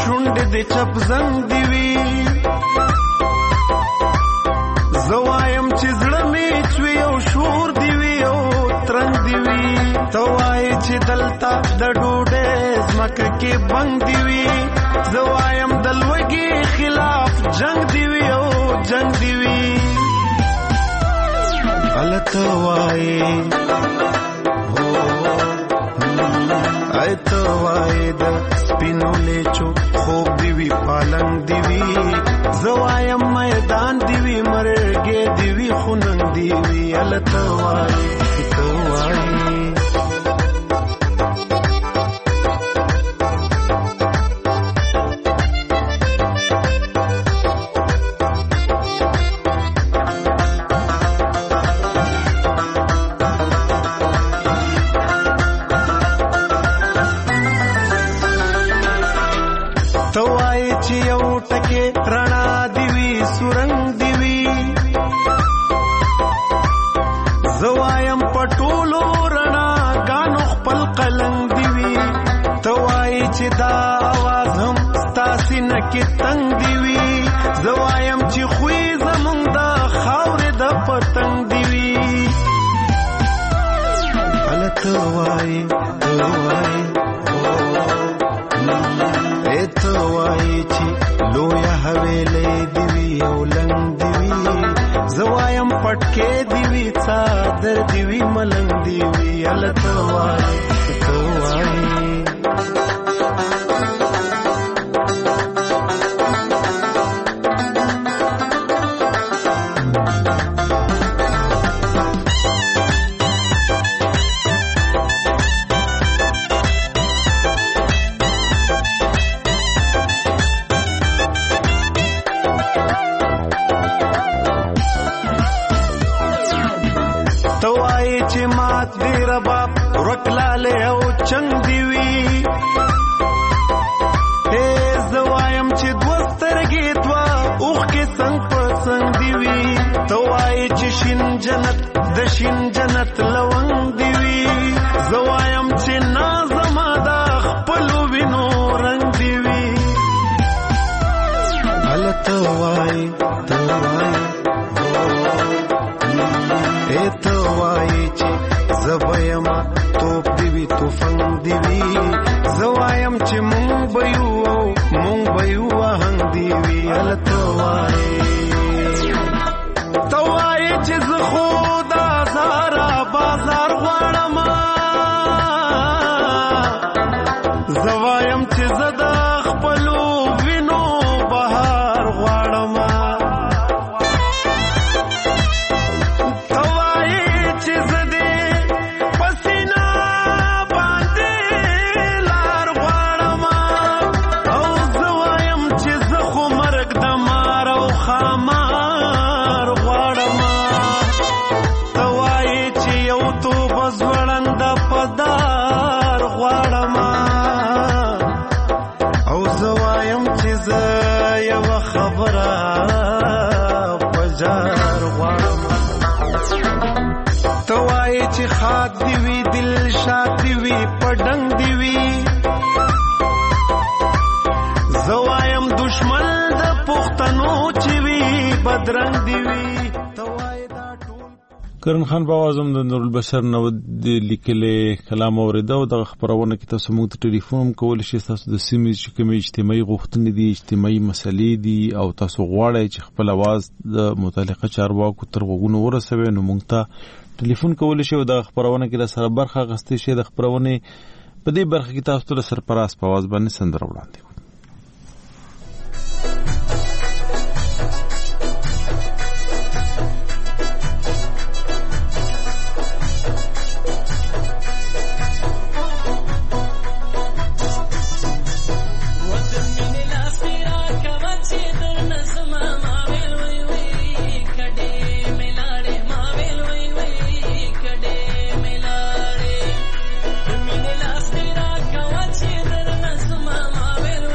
شونډې د چپ زنګ دی وي زوایم چې زړه مې چوي او شور دی وي او ترنګ دی وي ته وایې چې دلته د ډوډۍ ځمکه کې بنګ دی وي زوایم د لوږې خلاف جنگ دی وي او جنگ دی وي ته وایې ای ته وایې د سپینو لیچو خوب دی وي پالنګ دی وي زوایم میدان دی وي مرګې دی وي خوننګ دی وي ته وایې ته وایې دا आवाज هم ستاسي نه کې تنگ دی وي زوایم چې خوې زمونږ د خاورې د پتنګ دی وي ته وایې ته وایې ته وایې چې لویه حویلۍ دی وي او لنګ دی وي زوایم پټکې دی وي څادر دی وي ملنګ دی وي ته وایې ته وایې ورکلاله او چنګ دی وي زوایم چې دوسترګې دوا اوخ کې څنګ په څنګ دی وي ته وایې چې شین جنت د شین جنت لونګ دی وي زوایم چې نازما د خپلو وینو رنګ دی وي ته وایې ته وایې ته وایې چې زوایم توپ دی وی توفنګ دی وی زوایم چې مونږ به یو هنګ دی وی ته وایې چې زه خو د زارا بازار غواړم زوایم چې زه د خپلو وینو بهار غواړم خاد دی وی دل شاد دی وی پډنګ دی وی زوایم دشمن د پښتنو چې وی بدرنګ دی وی کرن خان باوازم د نور البشر نو د لیکلې کلام اوریدا او د خبرونه کې تاسو موږ ته ټلیفون کول شي تاسو د سیمې چې کومې اجتماعي غوښتنې دي اجتماعي مسلې دي او تاسو غواړئ چې خپل आवाज د متعلقه چارواکو تر وګونو ورسوي نو موږ ته ټلیفون کول شي او د خبرونه کې د سره برخه غستې شي د خبرونه په دې برخه کې تاسو ته سرپراز په आवाज باندې سندره وړاندې Mama,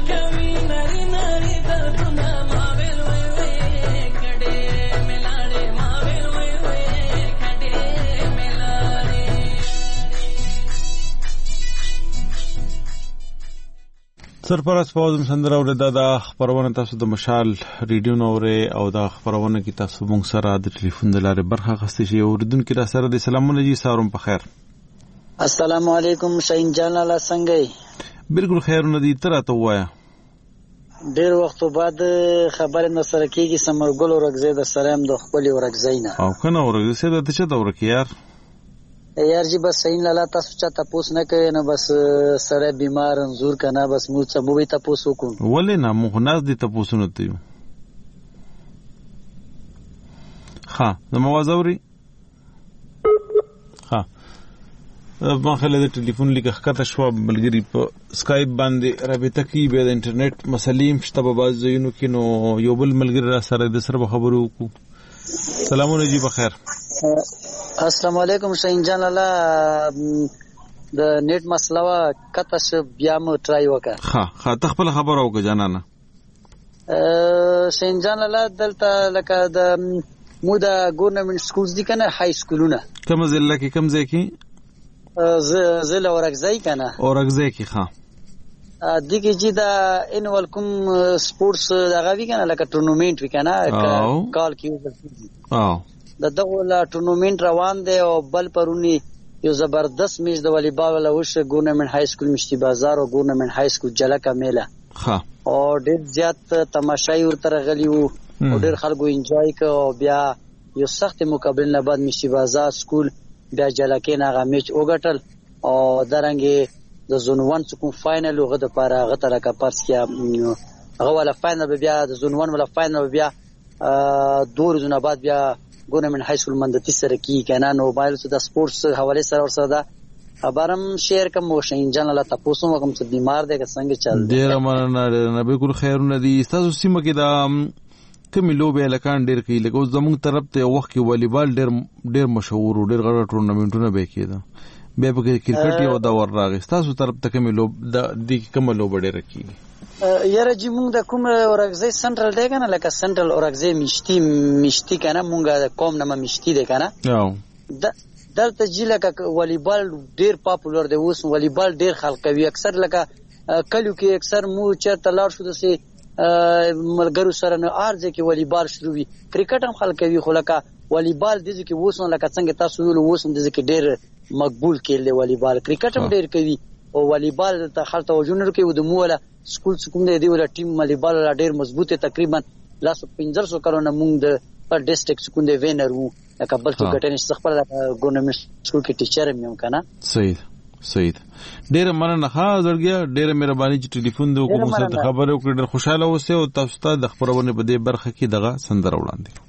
سرپرست فوزم سندره اوریدا د خبرونه تاسو د مشال ریډیو نوره او د خبرونه کی تاسو مونږ سره د ټلیفون د لارې برخه غستې شي اوریدونکو را سره د سلامونه جی ساروم په خیر. السلام علیکم شاهین جان الله څنګه؟ بالکل خیرونه دي تر ته وایا. ډیر وخت بعد خبره نو سره کیږي سمرګل ورغزه د سلام د خپل ورغزینا او کنه ورغزه د څه د ورکی یار جی بس صحیح لاله تاسو چا تاسو نه کوي نه بس سره بیمار انزور کنه بس مو څه مو به تاسو کو ولې نه مو ناز دي تاسو نه تیو ها نو موازوري ها ما خله د ټلیفون لیک خطه شو بلګری په سکایپ باندې رابطه کی به د انټرنیټ مسلیم شته په باز زینو کې نو یو بل ملګری را سره د سره خبرو کو. سلامونه جی بخیر. السلام علیکم شاهین جان الله د نیټ مسله وا کته بیا مو ټرای وکړه. ها تخپل خبر او جانانه شاهین جان الله دلته لکه د مو د ګورنمنت سکولز دي کنه های سکولونه کوم ځل کې کوم ځای کې زله ورغځای کنه اورغځای کې ښه دغه چې دا انوال کوم سپورتس دغه وی کنه لکه ټورنمنت وی کنه کال کې دغه لا ټورنمنت روان دی او بل پرونی یو زبردست میچ د والیبال له وشه ګورنمنت های سکول مشتي بازار او ګورنمنت های سکول جلکه میله ها او ډیر زیات تماشای ورته غلی وو او ډیر خلکو انجوای ک او بیا یو سخت مقابله نه بعد مشتي بازار سکول بیا جلکه نه میچ وګټل او درنګي د زون 1 کوم فائنل وغه د پاره غته لکه پرس کیا هغه ولا فائنل بیا د زون 1 ولا فائنل بیا دور زونه بعد بیا ګورنمنت های سکول مندتی سره کی کنه نو موبایل څخه د سپورتس حواله سره ور سره دا خبرم شیر کوم شاهین جان الله تاسو مو کوم څه بیمار دی که څنګه چل دی ډیر مننه بالکل خیرونه دي تاسو سیمه کې دا کوم لوبه لکان ډیر کې لکه زموږ طرف ته وخت کې والیبال ډیر مشهور ډیر غړ ټورنمنټونه به کېده به په کرکټ یو دا ور راغی تاسو طرف ته کوم لوب د کوم لوب ډیر کېږي یاره چې مونږ د کوم اورګزی سنټرل دی کنه لکه سنټرل اورګزی مشتي کنه مونږ د کوم نامه مشتي دی کنه دلته چې لکه والیبال ډیر پاپولر دی اوس والیبال ډیر خلک کوي اکثر لکه کلو کې اکثر مو چرته لاړ شو د سي ملګرو سره نه ارزه کې والیبال شروع وي کرکټ هم خلک کوي خو لکه والیبال د ځکه اوس لکه څنګه تاسو ویل اوس د ځکه ډیر مقبول کېل والیبال کرکټ هم ډیر کوي او والیبال ته خلک توجه کوي د مولا سکول کوم دی ولا ټیم والیبال ډیر مضبوطه تقریبا 1500 کلونه مونږ د پر ډیسټریکټ کوم دی وینر وو لکه بل څه ګټنې خپل ګورنمنت سکول کې ټیچر مې کنه صحیح ډیر مننه ها زړګیا ډیر مهرباني چې ټلیفون د کوم څه خبره وکړه ډیر خوشاله اوسه او تاسو ته د خبرونه په دې برخه کې دغه سندره وړاندې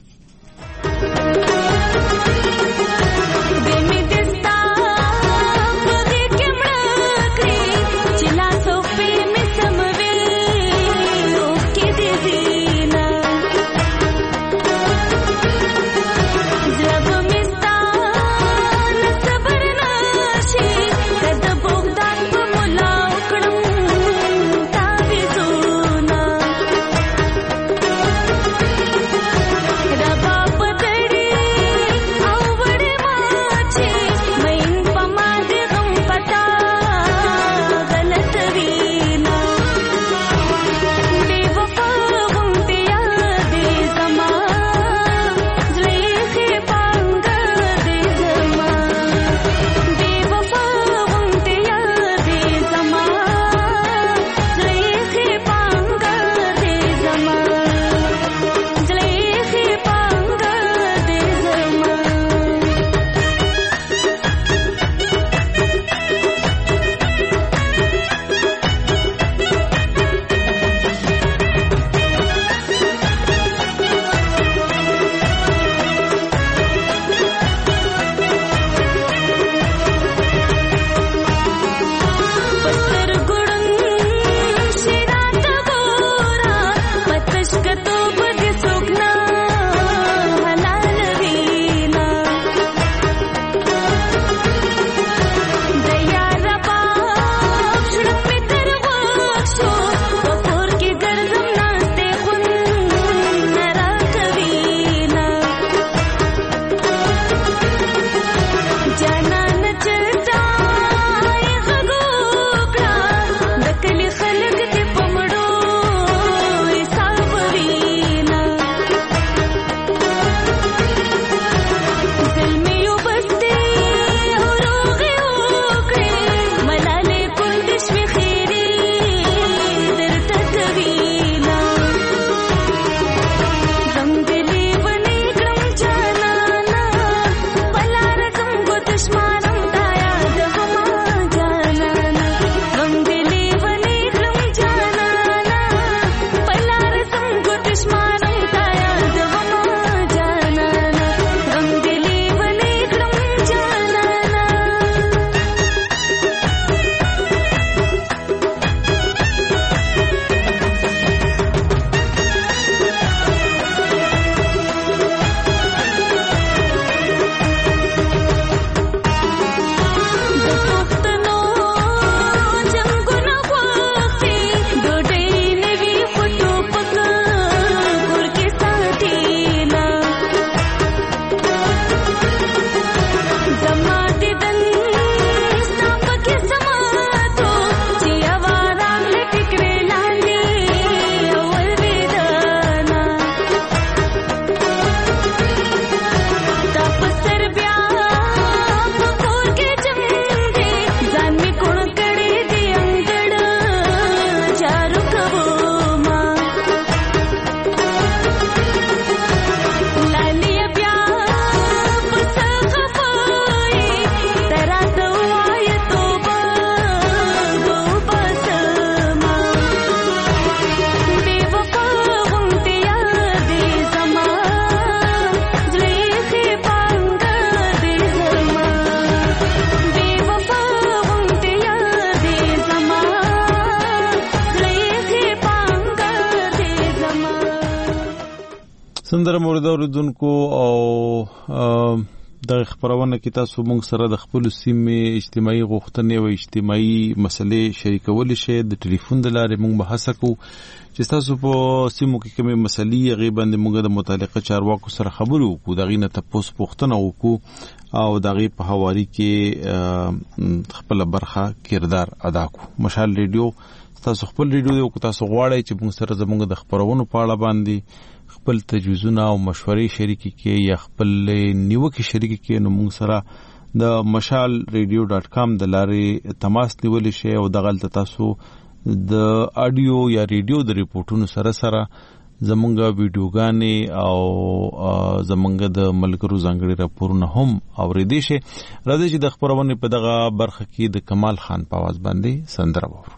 سندره مورد اوریدونکو او د خبرونه کې تاسو موږ سره د خپل سیمې اجتماعي غوښتنې او اجتماعي مسلې شریکول شي د ټلیفون د لارې موږ بحث کوو چې تاسو په سیمو کې کومې مسلې هغه باندې موږ د متعلقه چارواکو سره خبرو وکړو دغه نه تاسو پوښتنه وکړو او دغه په حواله کې خپل برخه کردار ادا کو. مشال ریډیو تاسو خپل ریډیو او تاسو غواړئ چې موږ سره زموږ د خبرونو په اړه باندې خپل تجویزونه او مشورې شریکي کې یا خپل نیوکه شریکي کې نو موږ سره د mashalradio.com د لارې تماس نیول شي او دغه تاسو د اډیو یا ریډیو د ریپورتونو سره زمونږه ویډیوګانې او زمونږه د ملګرو ځانګړي راپورونه هم اوریدي شي. راځي چې د خبرونه په دغه برخه کې د کمال خان په आवाज باندې سندره وورو.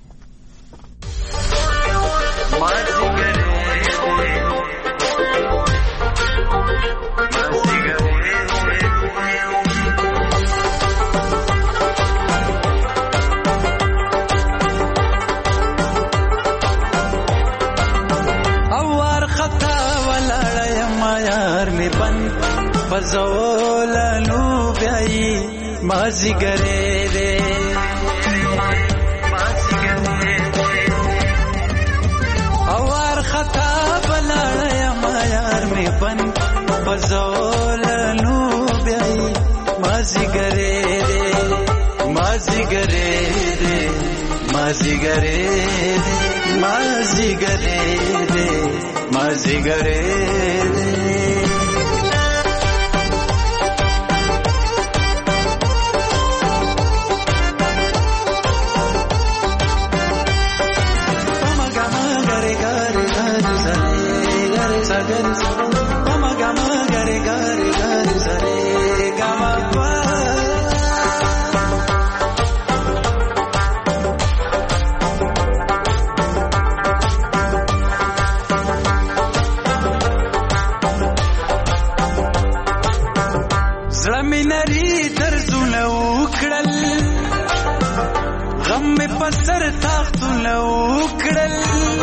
بزولانو بیائی مازی گرے رے اوار خطا بلایا مایار میں بن بزولانو بیائی مازی گرے رے مازی گرے رے مازی گرے رے مازی گرے رے مازی گرے رے سر تاختونه وکړل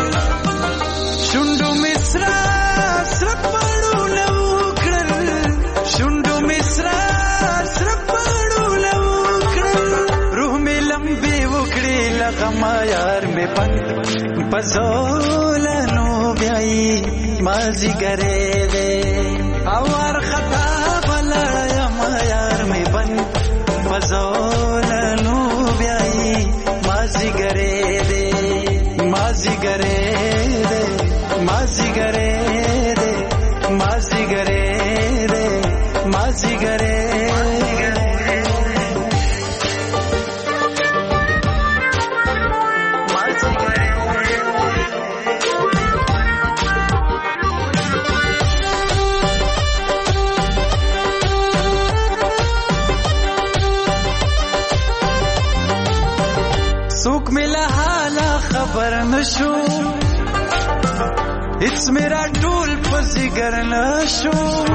شونډو مصرا سره پړونه وکړل شونډو مصرا سره پړونه وکړل روح مې لمبې وکړې لغما یار مې پن پزولانو بیاي مازی ګرې دې اور خطا بلړیا ما یار مې پن پزولانو بیاي مازی گرے دے مازی گرے دے مازی گرے دے مازی گرے دے مازی گرے سوک ملا حالا خبر نشو هیڅ میرا ټول پزګر نشو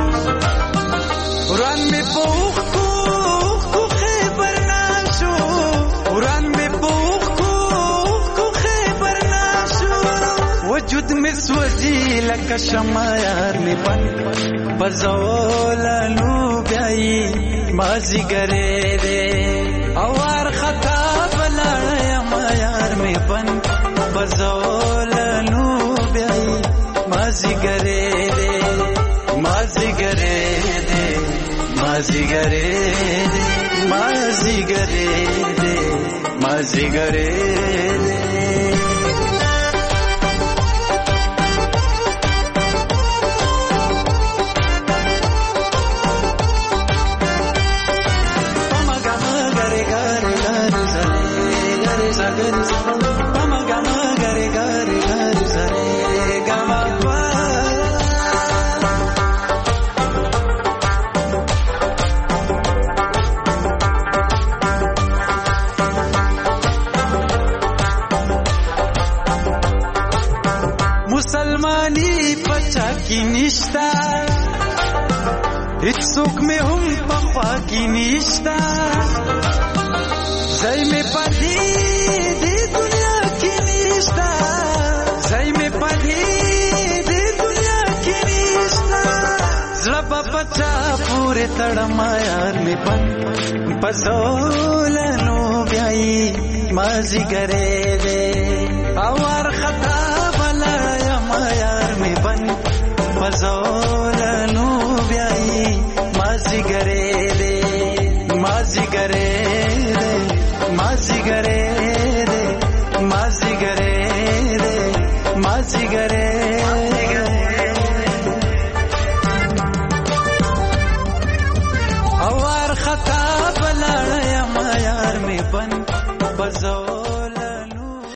وران می پوخ کو خبر نشو وران می پوخ کو خبر نشو وجود می سوځي لکه شمع یار می پن بزولانو بیاي مازی ګرې دې اور خطا بلایا یار می بن بزولانو بیاي مازی گرے دے مازی گرے دے مازی گرے دے مازی گرے دے مازی گرے دے مسلمانی پچا کی نشتا هیڅوک مې هم په خوا کې نشتا ځای مې پدې دې دنیا کې نشتا ځای مې پدې دې دنیا کې پورې تړم یار می پزولنو بیاي مازیګرې دې اوا